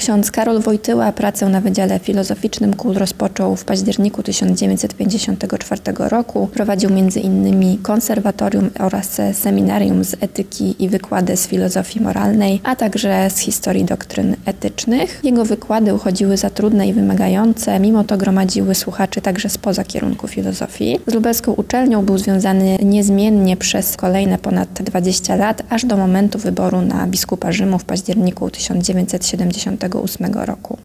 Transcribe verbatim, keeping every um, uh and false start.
Ksiądz Karol Wojtyła pracę na Wydziale Filozoficznym K U L rozpoczął w październiku tysiąc dziewięćset pięćdziesiątego czwartego roku. Prowadził między innymi konserwatorium oraz seminarium z etyki i wykłady z filozofii moralnej, a także z historii doktryn etycznych. Jego wykłady uchodziły za trudne i wymagające, mimo to gromadziły słuchaczy także spoza kierunku filozofii. Z lubelską uczelnią był związany niezmiennie przez kolejne ponad dwadzieścia lat, aż do momentu wyboru na biskupa Rzymu w październiku tysiąc dziewięćset siedemdziesiątego ósmego roku.